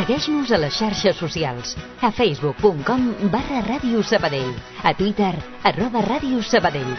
Segueix-nos a les xarxes socials, a facebook.com/Ràdio Sabadell, a Twitter, @Ràdio Sabadell.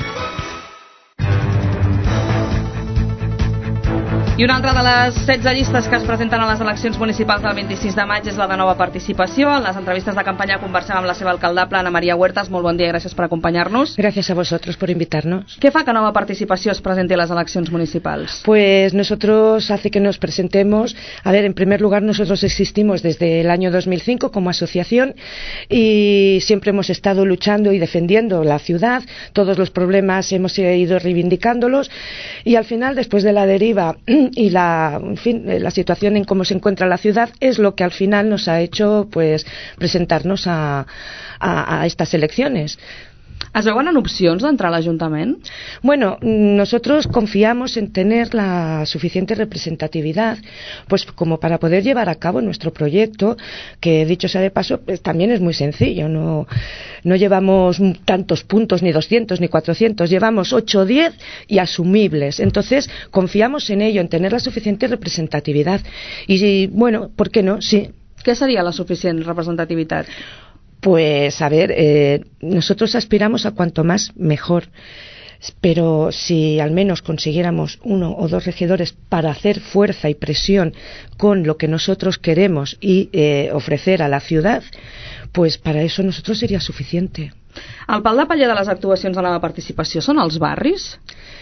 I una altra de les 16 llistes que es presenten a les eleccions municipals del 26 de maig és la de Nova Participació. En les entrevistes de campanya conversem amb la seva alcaldable, Ana María Huertas. Molt bon dia i gràcies per acompañarnos. Gracias a vosotros por invitarnos. ¿Qué fa que Nova Participació es presenti a las eleccions municipals? Pues nosotros hace que nos presentemos. A ver, en primer lugar, nosotros existimos desde el año 2005 como asociación y siempre hemos estado luchando y defendiendo la ciudad. Todos los problemas hemos ido reivindicándolos y al final, después de la deriva y la situación en cómo se encuentra la ciudad, es lo que al final nos ha hecho pues presentarnos a estas elecciones. Es veuen en opcions d'entrar a l'Ajuntament? Bueno, nosotros confiamos en tener la suficiente representatividad pues como para poder llevar a cabo nuestro proyecto, que dicho sea de paso, pues también es muy sencillo. No llevamos tantos puntos, ni 200, ni 400, llevamos 8 o 10 y asumibles. Entonces, confiamos en ello, en tener la suficiente representatividad. Y bueno, ¿por qué no? Sí. Què seria la suficient representativitat? Pues, a ver, nosotros aspiramos a cuanto más mejor, pero si al menos consiguiéramos 1 o 2 regidores para hacer fuerza y presión con lo que nosotros queremos y ofrecer a la ciudad, pues para eso nosotros sería suficiente. El pal de paller de les actuacions de Nova Participació són els barris?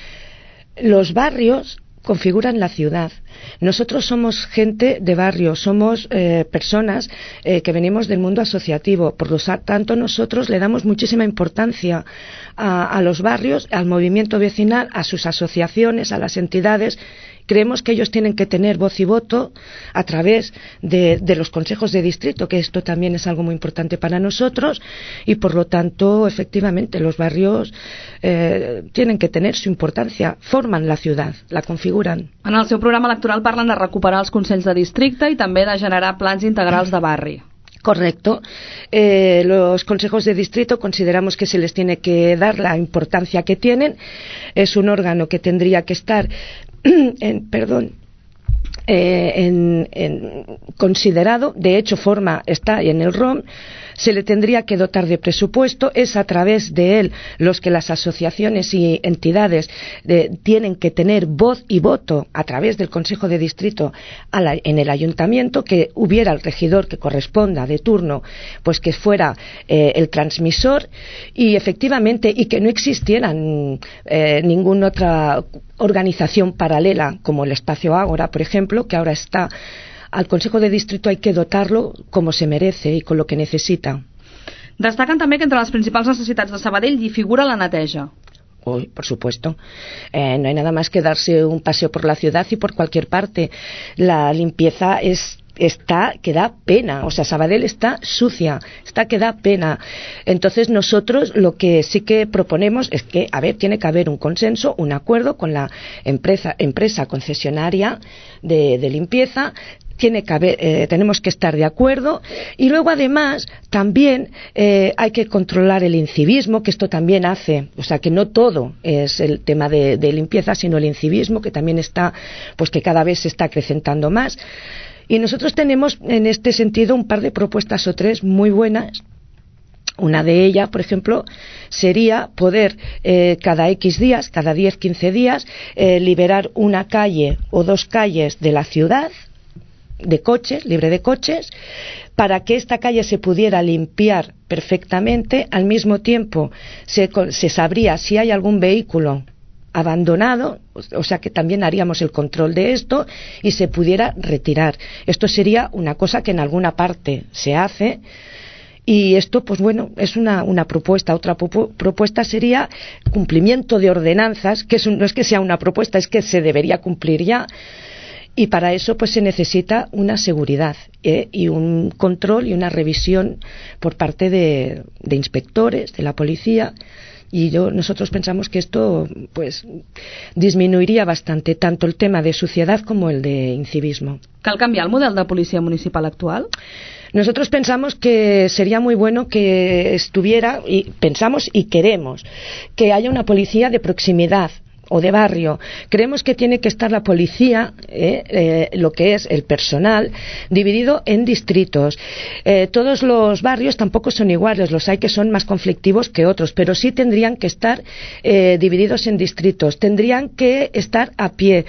Los barrios configuran la ciudad. Nosotros somos gente de barrio, somos personas que venimos del mundo asociativo, por lo tanto nosotros le damos muchísima importancia a los barrios, al movimiento vecinal, a sus asociaciones, a las entidades. Creemos que ellos tienen que tener voz y voto a través de los consejos de distrito, que esto también es algo muy importante para nosotros, y por lo tanto, efectivamente, los barrios tienen que tener su importancia, forman la ciudad, la configuran. En el seu programa electoral parlen de recuperar els consells de districte i també de generar plans integrals de barri. Correcto. Los consejos de distrito consideramos que se les tiene que dar la importancia que tienen. Es un órgano que tendría que estar considerado, de hecho está en el ROM, se le tendría que dotar de presupuesto, es a través de él los que las asociaciones y entidades tienen que tener voz y voto a través del Consejo de Distrito en el Ayuntamiento, que hubiera el regidor que corresponda de turno, pues que fuera el transmisor y efectivamente, y que no existiera ninguna otra organización paralela como el Espacio Ágora, por ejemplo, que ahora está. Al Consejo de Distrito hay que dotarlo como se merece y con lo que necesita. Destaquen també que entre les principals necessitats de Sabadell hi figura la neteja. Uy, por supuesto. No hay nada más que darse un paseo por la ciudad y por cualquier parte. La limpieza que da pena, o sea, Sabadell está sucia, que da pena. Entonces nosotros lo que sí que proponemos es que, tiene que haber un consenso, un acuerdo con la empresa concesionaria de limpieza. Tenemos que estar de acuerdo y luego además también hay que controlar el incivismo, que esto también hace, o sea que no todo es el tema de limpieza, sino el incivismo, que también está, pues que cada vez se está acrecentando más. Y nosotros tenemos en este sentido un par de propuestas o 3 muy buenas. Una de ellas, por ejemplo, sería poder cada X días, cada 10-15 días, liberar una calle o 2 calles de la ciudad de coches, libre de coches, para que esta calle se pudiera limpiar perfectamente. Al mismo tiempo se sabría si hay algún vehículo abandonado, o sea que también haríamos el control de esto y se pudiera retirar. Esto sería una cosa que en alguna parte se hace. Y esto, pues bueno, es una propuesta. Otra propuesta sería cumplimiento de ordenanzas, que no es que sea una propuesta, es que se debería cumplir ya. Y para eso pues se necesita una seguridad y un control y una revisión por parte de inspectores, de la policía. Y nosotros pensamos que esto pues disminuiría bastante tanto el tema de suciedad como el de incivismo. ¿Cal canviar el model de policía municipal actual? Nosotros pensamos que sería muy bueno que estuviera, y pensamos y queremos, que haya una policía de proximidad, o de barrio. Creemos que tiene que estar la policía, lo que es el personal, dividido en distritos. Todos los barrios tampoco son iguales, los hay que son más conflictivos que otros, pero sí tendrían que estar divididos en distritos, tendrían que estar a pie.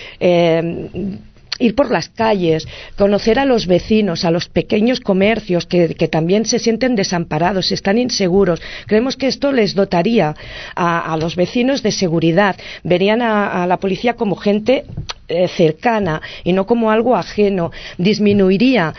Ir por las calles, conocer a los vecinos, a los pequeños comercios que también se sienten desamparados, están inseguros. Creemos que esto les dotaría a los vecinos de seguridad. Verían a la policía como gente cercana y no como algo ajeno. Disminuiría,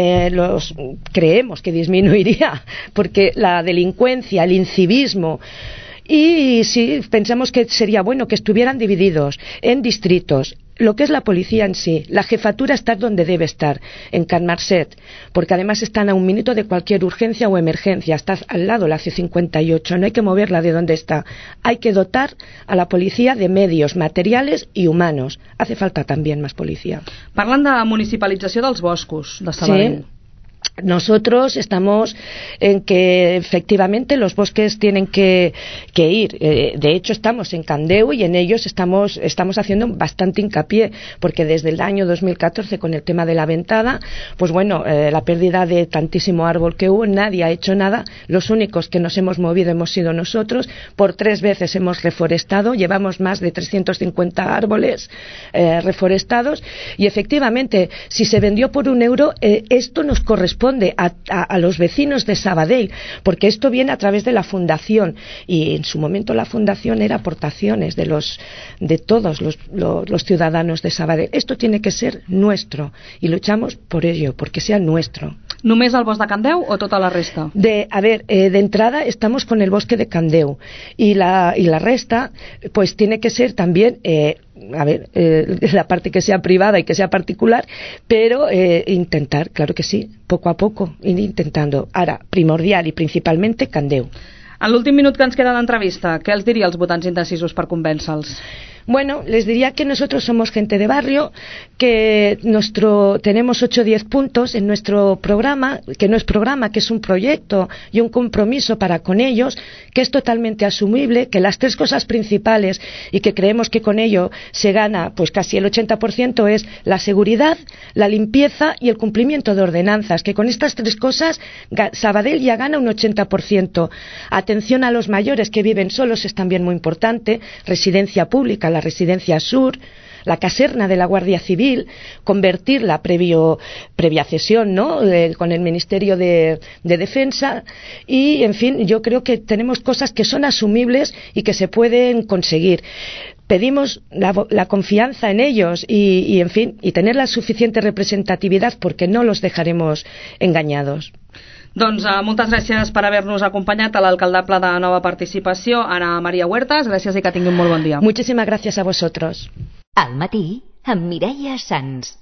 creemos que disminuiría, porque la delincuencia, el incivismo. Y sí, pensamos que sería bueno que estuvieran divididos en distritos. Lo que es la policía en sí, la jefatura está donde debe estar, en Can Marcet, porque además están a un minuto de cualquier urgencia o emergencia, está al lado la C58, no hay que moverla de donde está, hay que dotar a la policía de medios materiales i humanos. Hace falta también más policía. Parlant de municipalització dels boscos de Sabadell. Sí. Nosotros estamos en que efectivamente los bosques tienen que ir. De hecho, estamos en Candeu y en ellos estamos haciendo bastante hincapié, porque desde el año 2014, con el tema de la ventada, pues bueno, la pérdida de tantísimo árbol que hubo, nadie ha hecho nada. Los únicos que nos hemos movido hemos sido nosotros. Por 3 veces hemos reforestado, llevamos más de 350 árboles reforestados y efectivamente, si se vendió por €1, esto nos corresponde a los vecinos de Sabadell, porque esto viene a través de la fundación y en su momento la fundación era aportaciones de todos los ciudadanos de Sabadell. Esto tiene que ser nuestro y luchamos por ello, porque sea nuestro. ¿Només el bosc de Candeu o tota la resta? De entrada estamos con el bosque de Candeu y la resta pues tiene que ser también la parte que sea privada y que sea particular, pero intentar, claro que sí, poco a poco, ir intentando. Ara, primordial i principalmente Candeu. En l'últim minut que ens queda d'entrevista, què els diria als votants indecisos per convèncer-los? Bueno, les diría que nosotros somos gente de barrio, que tenemos 8 o 10 puntos en nuestro programa, que no es programa, que es un proyecto y un compromiso para con ellos, que es totalmente asumible, que las 3 cosas principales y que creemos que con ello se gana pues casi el 80% es la seguridad, la limpieza y el cumplimiento de ordenanzas, que con estas 3 cosas Sabadell ya gana un 80%. Atención a los mayores que viven solos es también muy importante, residencia pública, la residencia sur, la caserna de la Guardia Civil, convertirla previa cesión, ¿no?, con el Ministerio de Defensa y, en fin, yo creo que tenemos cosas que son asumibles y que se pueden conseguir. Pedimos la confianza en ellos y, en fin, y tener la suficiente representatividad porque no los dejaremos engañados. Doncs moltes gràcies per haver-nos acompanyat a l'alcaldable de Nova Participació, Ana Maria Huertas. Gràcies i que tingui un molt bon dia. Muchísimas gracias a vosotros. Al matí, amb Mireia Sans.